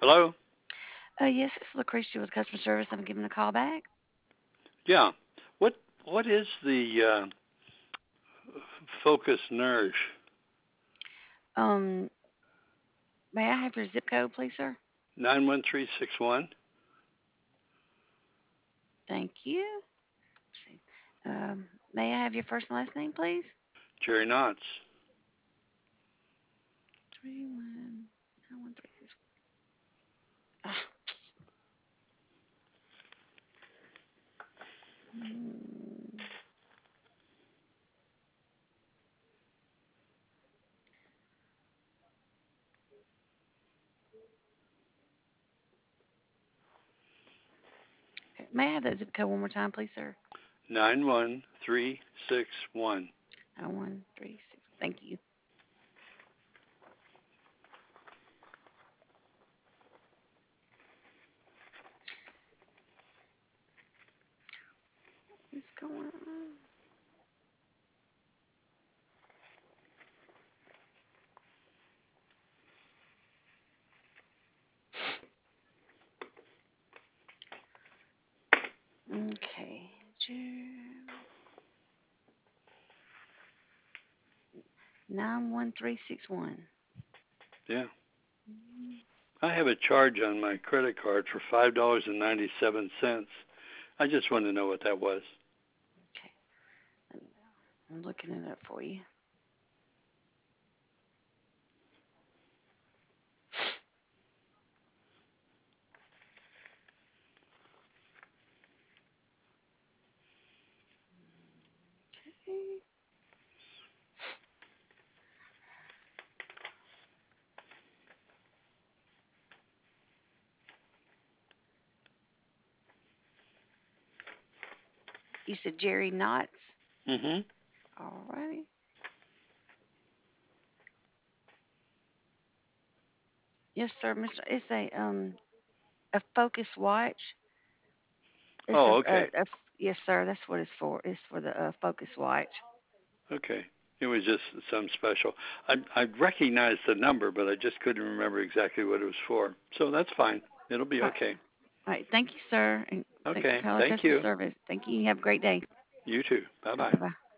Hello? Yes, it's Lucretia with customer service. I'm giving a call back. Yeah. What what is the Focus Nourish? Um, may I have your zip code, please, sir? 91361? Thank you. Let's see. May I have your first and last name, please? Jerry Knotts. 31913. Ah, mm. Okay. May I have that zip code one more time, please, sir? 91361. 9136. Thank you. What's going on? Okay. 91361. Yeah. I have a charge on my credit card for $5.97. I just want to know what that was. Okay. I'm looking it up for you. Okay. You said Jerry Knotts? Mhm. All righty. Yes, sir, Mister. It's a Focus watch. It's Oh, okay. yes, sir. That's what it's for. It's for the Focus watch. Okay. It was just some special. I recognized the number, but I just couldn't remember exactly what it was for. So that's fine. It'll be All right. okay. All right. Thank you, sir, and thank you for Okay. calling Thank customer you. service. Thank you. You have a great day. You too. Bye Bye-bye. bye.